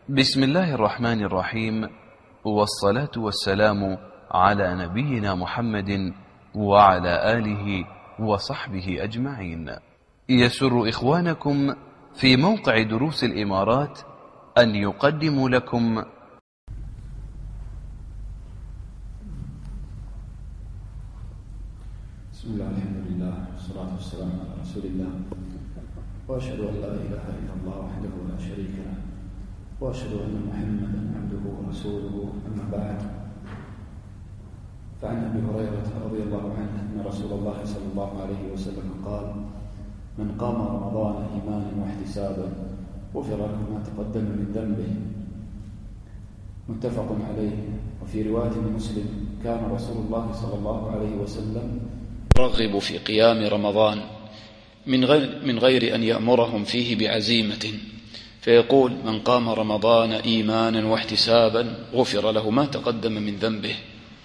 بسم الله الرحمن الرحيم، والصلاة والسلام على نبينا محمد وعلى آله وصحبه أجمعين. يسر إخوانكم في موقع دروس الإمارات أن يقدموا لكم بسم الله الحمد لله والصلاة والسلام على رسول الله، وأشهد أن لا إله إلا الله وحده لا شريك له، وأشهد أن محمدا عبده ورسوله. أما بعد، فعن أبي هريرة رضي الله عنه أن رسول الله صلى الله عليه وسلم قال: من قام رمضان إيمانا واحتسابا غفر له ما تقدم من ذنبه. متفق عليه. وفي رواية لمسلم: كان رسول الله صلى الله عليه وسلم يرغب في قيام رمضان من غير أن يأمرهم فيه بعزيمة، فيقول: من قام رمضان إيمانا واحتسابا غفر له ما تقدم من ذنبه.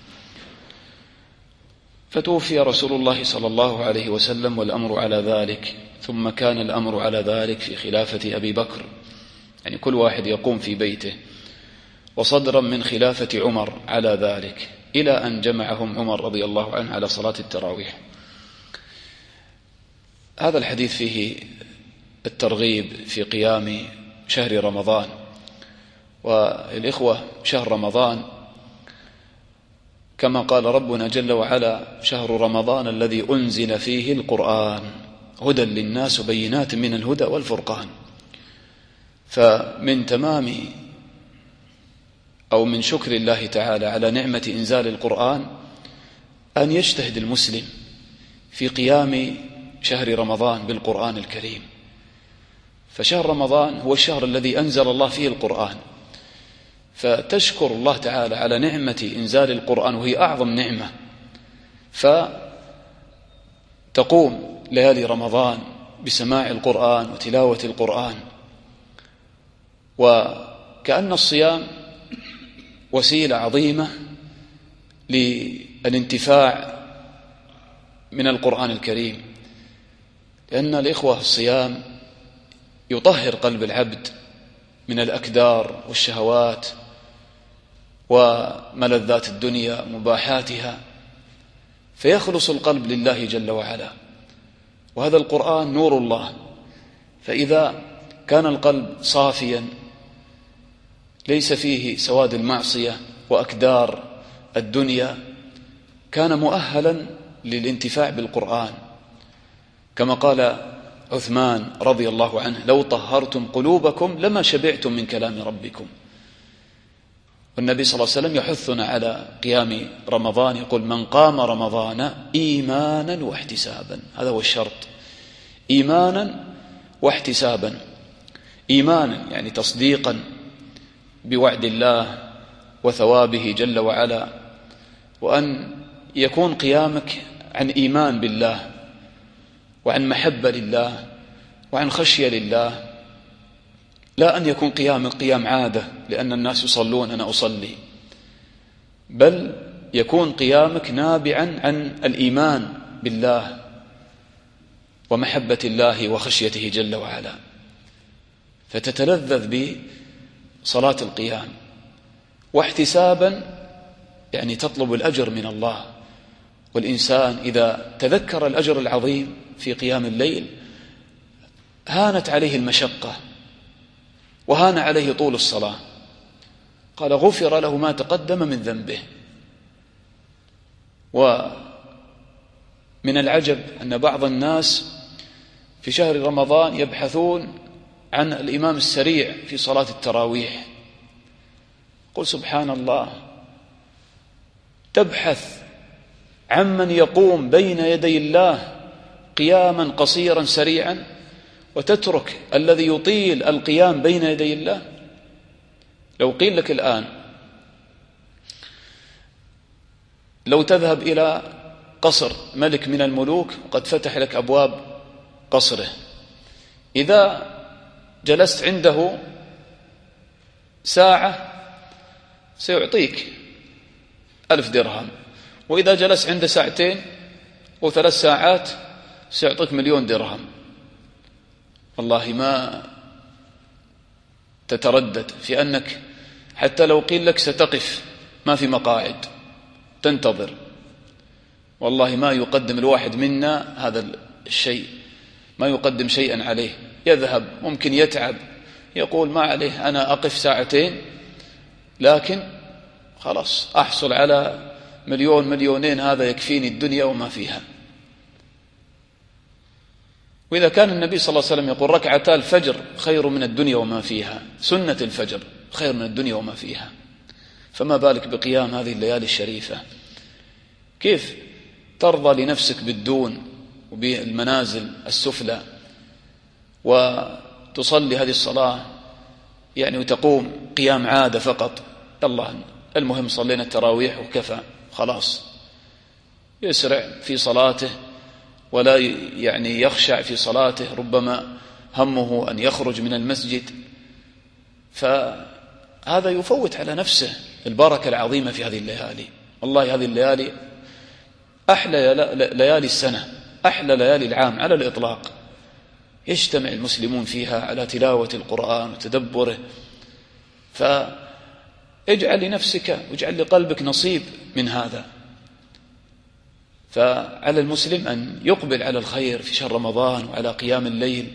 فتوفي رسول الله صلى الله عليه وسلم والأمر على ذلك، ثم كان الأمر على ذلك في خلافة أبي بكر، يعني كل واحد يقوم في بيته، وصدرا من خلافة عمر على ذلك، إلى أن جمعهم عمر رضي الله عنه على صلاة التراويح. هذا الحديث فيه الترغيب في قيام شهر رمضان. والإخوة، شهر رمضان كما قال ربنا جل وعلا: شهر رمضان الذي أنزل فيه القرآن هدى للناس وبينات من الهدى والفرقان. فمن تمام أو من شكر الله تعالى على نعمة إنزال القرآن أن يجتهد المسلم في قيام شهر رمضان بالقرآن الكريم. فشهر رمضان هو الشهر الذي أنزل الله فيه القرآن، فتشكر الله تعالى على نعمة إنزال القرآن، وهي أعظم نعمة. فتقوم ليالي رمضان بسماع القرآن وتلاوة القرآن، وكأن الصيام وسيلة عظيمة للانتفاع من القرآن الكريم، لأن الإخوة الصيام يطهر قلب العبد من الأكدار والشهوات وملذات الدنيا مباحاتها، فيخلص القلب لله جل وعلا. وهذا القرآن نور الله، فإذا كان القلب صافيا ليس فيه سواد المعصية وأكدار الدنيا، كان مؤهلا للانتفاع بالقرآن، كما قال عثمان رضي الله عنه: لو طهرتم قلوبكم لما شبعتم من كلام ربكم. والنبي صلى الله عليه وسلم يحثنا على قيام رمضان، يقول: من قام رمضان إيمانا واحتسابا. هذا هو الشرط، إيمانا واحتسابا. إيمانا يعني تصديقا بوعد الله وثوابه جل وعلا، وأن يكون قيامك عن إيمان بالله وعن محبة لله وعن خشية لله، لا أن يكون قيامك قيام عادة لأن الناس يصلون أنا أصلي، بل يكون قيامك نابعا عن الإيمان بالله ومحبة الله وخشيته جل وعلا، فتتلذذ بصلاة القيام. واحتسابا يعني تطلب الأجر من الله. والإنسان إذا تذكر الأجر العظيم في قيام الليل هانت عليه المشقة وهان عليه طول الصلاة. قال: غفر له ما تقدم من ذنبه. ومن العجب أن بعض الناس في شهر رمضان يبحثون عن الإمام السريع في صلاة التراويح. قل سبحان الله، تبحث عمن يقوم بين يدي الله قياما قصيرا سريعا، وتترك الذي يطيل القيام بين يدي الله. لو قيل لك الآن لو تذهب إلى قصر ملك من الملوك وقد فتح لك أبواب قصره، إذا جلست عنده ساعة سيعطيك 1000 درهم، وإذا جلست عنده ساعتين و3 ساعات سيعطيك 1,000,000 درهم. والله تتردد في أنك حتى لو قيل لك ستقف ما في مقاعد تنتظر. والله ما يقدم الواحد منا هذا الشيء، ما يقدم شيئا عليه، يذهب ممكن يتعب يقول ما عليه أنا أقف ساعتين لكن خلاص أحصل على مليون مليونين هذا يكفيني الدنيا وما فيها. وإذا كان النبي صلى الله عليه وسلم يقول ركعتا الفجر خير من الدنيا وما فيها، سنة الفجر خير من الدنيا وما فيها، فما بالك بقيام هذه الليالي الشريفة؟ كيف ترضى لنفسك بالدون وبالمنازل السفلى وتصلي هذه الصلاة يعني وتقوم قيام عادة فقط؟ الله المهم صلينا التراويح وكفى خلاص، يسرع في صلاته ولا يعني يخشع في صلاته، ربما همه أن يخرج من المسجد، فهذا يفوت على نفسه البركة العظيمة في هذه الليالي. والله هذه الليالي أحلى ليالي السنة، أحلى ليالي العام على الإطلاق، يجتمع المسلمون فيها على تلاوة القرآن وتدبره، فاجعل لنفسك واجعل لقلبك نصيب من هذا. فعلى المسلم أن يقبل على الخير في شهر رمضان وعلى قيام الليل.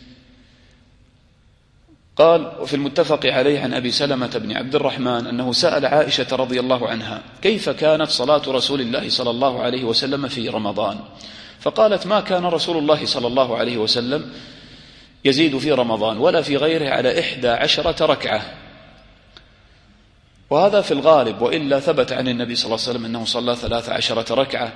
قال وفي المتفق عليه عن أبي سلمة بن عبد الرحمن أنه سأل عائشة رضي الله عنها كيف كانت صلاة رسول الله صلى الله عليه وسلم في رمضان، فقالت ما كان رسول الله صلى الله عليه وسلم يزيد في رمضان ولا في غيره على 11 ركعة. وهذا في الغالب، وإلا ثبت عن النبي صلى الله عليه وسلم أنه صلى 13 ركعة،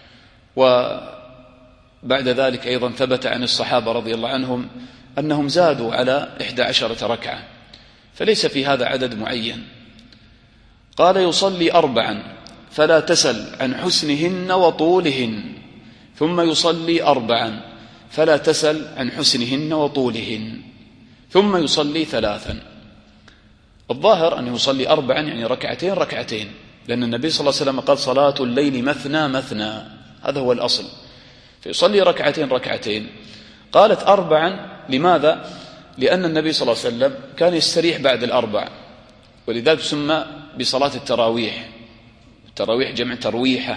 وبعد ذلك أيضا ثبت عن الصحابة رضي الله عنهم أنهم زادوا على 11 ركعة، فليس في هذا عدد معين. قال يصلي 4 فلا تسل عن حسنهن وطولهن، ثم يصلي 4 فلا تسل عن حسنهن وطولهن، ثم يصلي 3. الظاهر أن يصلي 4 يعني ركعتين ركعتين، لأن النبي صلى الله عليه وسلم قال صلاة الليل مثنى مثنى، هذا هو الأصل، فيصلي ركعتين ركعتين. قالت 4 لماذا؟ لأن النبي صلى الله عليه وسلم كان يستريح بعد 4، ولذلك سمى بصلاة التراويح، التراويح جمع ترويحة،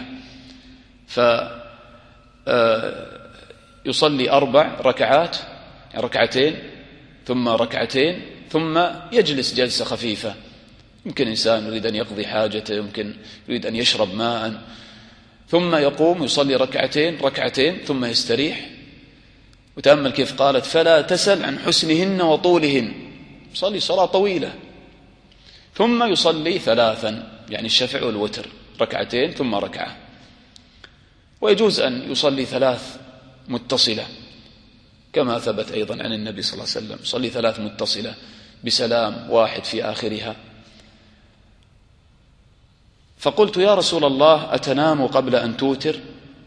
يصلي 4 ركعات يعني ركعتين ثم ركعتين ثم يجلس جلسة خفيفة، يمكن إنسان يريد أن يقضي حاجته، يمكن يريد أن يشرب ماء، ثم يقوم يصلي ركعتين ركعتين ثم يستريح. وتأمل كيف قالت فلا تسل عن حسنهن وطولهن، يصلي صلاة طويلة، ثم يصلي 3 يعني الشفع والوتر، ركعتين ثم ركعة. ويجوز أن يصلي 3 متصلة كما ثبت أيضا عن النبي صلى الله عليه وسلم، يصلي 3 متصلة بسلام واحد في آخرها. فقلت يا رسول الله أتنام قبل أن توتر؟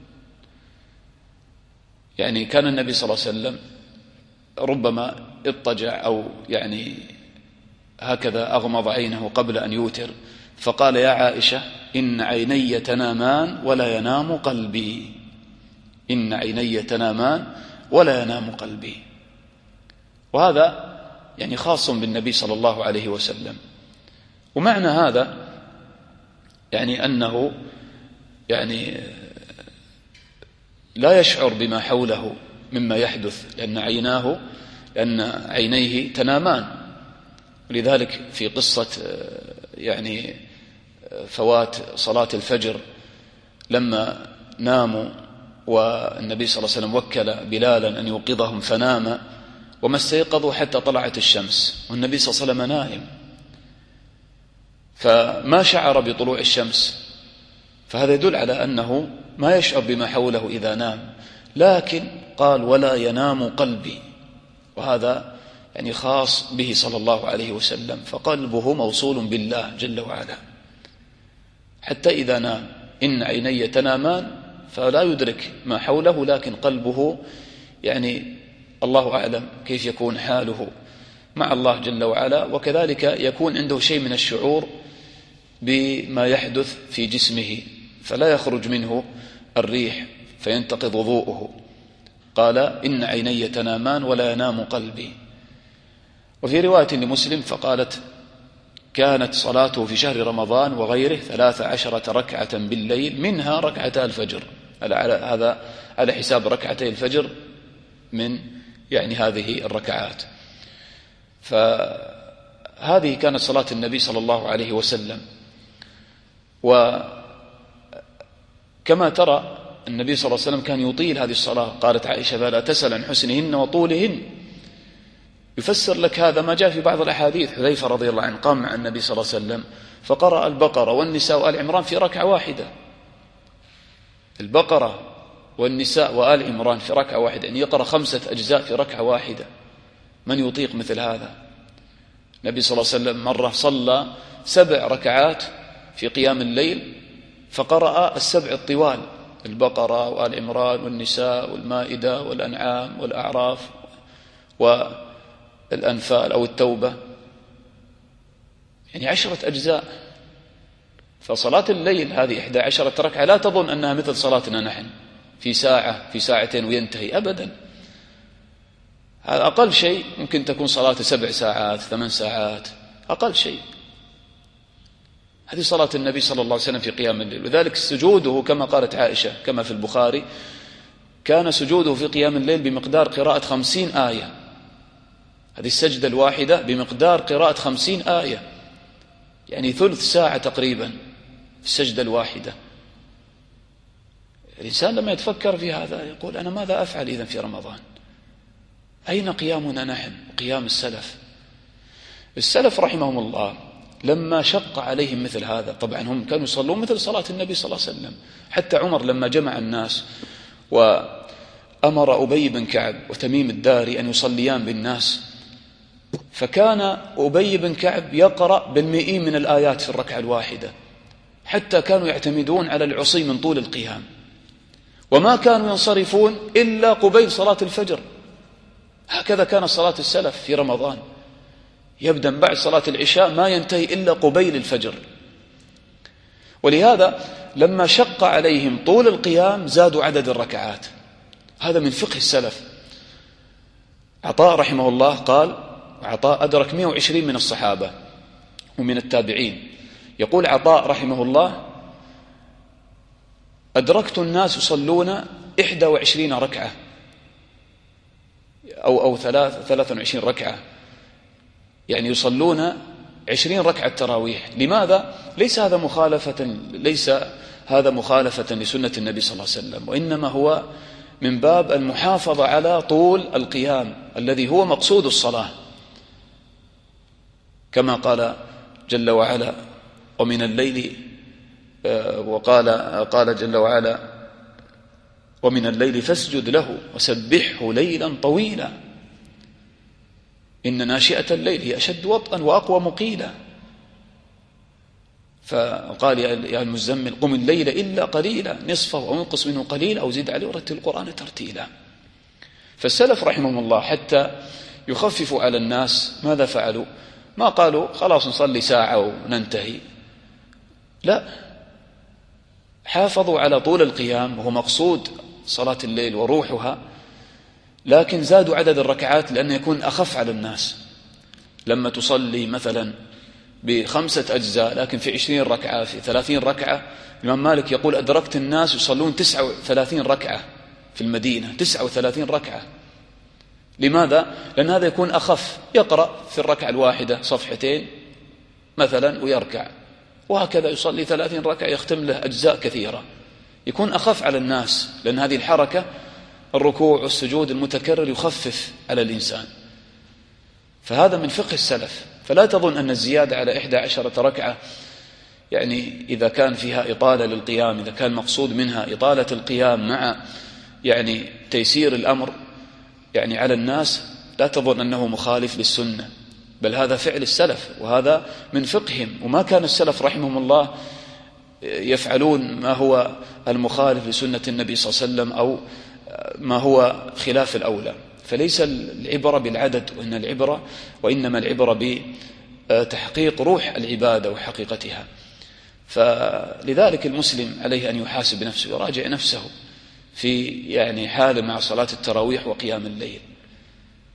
يعني كان النبي صلى الله عليه وسلم ربما اضطجع أو يعني هكذا أغمض عينه قبل أن يوتر، فقال يا عائشة إن عيني تنامان ولا ينام قلبي، إن عيني تنامان ولا ينام قلبي. وهذا يعني خاص بالنبي صلى الله عليه وسلم. ومعنى هذا يعني أنه يعني لا يشعر بما حوله مما يحدث، لأن عينيه تنامان. ولذلك في قصة يعني فوات صلاة الفجر لما ناموا والنبي صلى الله عليه وسلم وكل بلالا أن يوقظهم فنام وما استيقظوا حتى طلعت الشمس، والنبي صلى الله عليه وسلم نائم، فما شعر بطلوع الشمس، فهذا يدل على أنه ما يشعر بما حوله إذا نام. لكن قال ولا ينام قلبي، وهذا يعني خاص به صلى الله عليه وسلم، فقلبه موصول بالله جل وعلا حتى إذا نام. إن عيني تنامان فلا يدرك ما حوله، لكن قلبه يعني الله أعلم كيف يكون حاله مع الله جل وعلا، وكذلك يكون عنده شيء من الشعور بما يحدث في جسمه، فلا يخرج منه الريح فينتقض وضوءه. قال إن عيني تنامان ولا ينام قلبي. وفي رواية لمسلم فقالت كانت صلاته في شهر رمضان وغيره 13 ركعة بالليل، منها ركعتا الفجر، هذا على حساب ركعتي الفجر من يعني هذه الركعات. فهذه كانت صلاة النبي صلى الله عليه وسلم. وكما ترى النبي صلى الله عليه وسلم كان يطيل هذه الصلاة. قالت عائشة فلا تسأل عن حسنهن وطولهن. يفسر لك هذا ما جاء في بعض الأحاديث. حذيفة رضي الله عنه قام مع النبي صلى الله عليه وسلم فقرأ البقرة والنساء وآل عمران في ركعة واحدة. البقرة والنساء وآل عمران في ركعة واحدة، يعني يقرأ 5 أجزاء في ركعة واحدة. من يطيق مثل هذا؟ النبي صلى الله عليه وسلم مرة صلى 7 ركعات في قيام الليل فقرأ 7 الطوال، البقرة وآل عمران والنساء والمائدة والأنعام والأعراف والأنفال أو التوبة، يعني 10 أجزاء. فصلاة الليل هذه 11 ركعة لا تظن أنها مثل صلاتنا نحن في ساعة في ساعتين وينتهي، أبدا. هذا أقل شيء ممكن تكون صلاة 7 ساعات 8 ساعات أقل شيء. هذه صلاة النبي صلى الله عليه وسلم في قيام الليل. وذلك سجوده كما قالت عائشة كما في البخاري كان سجوده في قيام الليل بمقدار قراءة 50 آية. هذه السجدة الواحدة بمقدار قراءة 50 آية، يعني ثلث ساعة تقريبا في السجدة الواحدة. الإنسان لما يتفكر في هذا يقول أنا ماذا أفعل إذن في رمضان؟ أين قيامنا نحن قيام السلف؟ السلف رحمهم الله لما شق عليهم مثل هذا، طبعا هم كانوا يصلون مثل صلاة النبي صلى الله عليه وسلم. حتى عمر لما جمع الناس وأمر أبي بن كعب وتميم الداري أن يصليان بالناس، فكان أبي بن كعب يقرأ بال100 من الآيات في الركعة الواحدة، حتى كانوا يعتمدون على العصي من طول القيام، وما كانوا ينصرفون إلا قبيل صلاة الفجر. هكذا كان صلاة السلف في رمضان، يبدأ بعد صلاة العشاء ما ينتهي إلا قبيل الفجر. ولهذا لما شق عليهم طول القيام زادوا عدد الركعات. هذا من فقه السلف. عطاء رحمه الله قال، عطاء أدرك 120 من الصحابة ومن التابعين، يقول عطاء رحمه الله أدركت الناس يصلون 21 ركعة أو 23 ركعة، يعني يصلون 20 ركعة تراويح. لماذا؟ ليس هذا مخالفة لسنة النبي صلى الله عليه وسلم، وإنما هو من باب المحافظة على طول القيام الذي هو مقصود الصلاة، كما قال جل وعلا ومن الليل، قال جل وعلا ومن الليل فاسجد له وسبحه ليلا طويلا إن ناشئة الليل هي أشد وطئا وأقوى مقيلا. فقال يا المزمل قم الليل إلا قليلا نصفه أو انقص منه قليلا أو زد عليه ورتل القرآن ترتيلا. فالسلف رحمهم الله حتى يخففوا على الناس ماذا فعلوا؟ ما قالوا خلاص نصلي ساعة وننتهي، لا، حافظوا على طول القيام وهو مقصود صلاة الليل وروحها، لكن زادوا عدد الركعات لأنه يكون أخف على الناس. لما تصلي مثلا ب5 أجزاء لكن في 20 ركعة في 30 ركعة، الإمام مالك يقول أدركت الناس يصلون 39 ركعة في المدينة، 39 ركعة. لماذا؟ لأن هذا يكون أخف، يقرأ في الركعة الواحدة صفحتين مثلا ويركع، وهكذا يصلي 30 ركعة يختم له أجزاء كثيرة، يكون أخف على الناس، لأن هذه الحركة الركوع والسجود المتكرر يخفف على الإنسان. فهذا من فقه السلف. فلا تظن أن الزيادة على 11 ركعة يعني إذا كان فيها إطالة للقيام، إذا كان مقصود منها إطالة القيام مع يعني تيسير الأمر يعني على الناس، لا تظن أنه مخالف للسنة، بل هذا فعل السلف وهذا من فقههم. وما كان السلف رحمهم الله يفعلون ما هو المخالف لسنة النبي صلى الله عليه وسلم أو ما هو خلاف الأولى. فليس العبرة بالعدد وإنما العبرة بتحقيق روح العبادة وحقيقتها. فلذلك المسلم عليه أن يحاسب نفسه، يراجع نفسه في يعني حال مع صلاة التراويح وقيام الليل.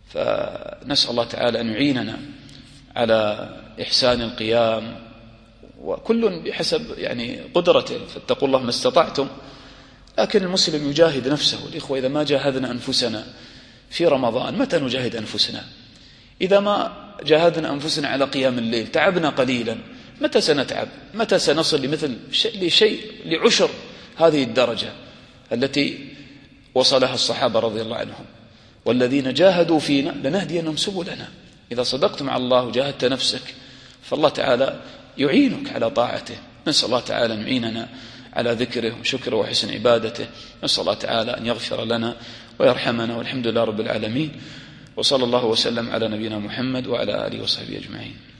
فنسأل الله تعالى أن يعيننا على إحسان القيام، وكل بحسب يعني قدرته، فاتقوا الله ما استطعتم. لكن المسلم يجاهد نفسه. الإخوة، إذا ما جاهدنا أنفسنا في رمضان متى نجاهد أنفسنا؟ إذا ما جاهدنا أنفسنا على قيام الليل تعبنا قليلا، متى سنتعب؟ متى سنصل لشيء لعشر هذه الدرجة التي وصلها الصحابة رضي الله عنهم؟ والذين جاهدوا فينا لنهدينهم سبلنا. إذا صدقت مع الله وجاهدت نفسك فالله تعالى يعينك على طاعته. نسأل الله تعالى أن يعيننا على ذكره وشكره وحسن عبادته. نسأل الله تعالى أن يغفر لنا ويرحمنا، والحمد لله رب العالمين، وصلى الله وسلم على نبينا محمد وعلى آله وصحبه أجمعين.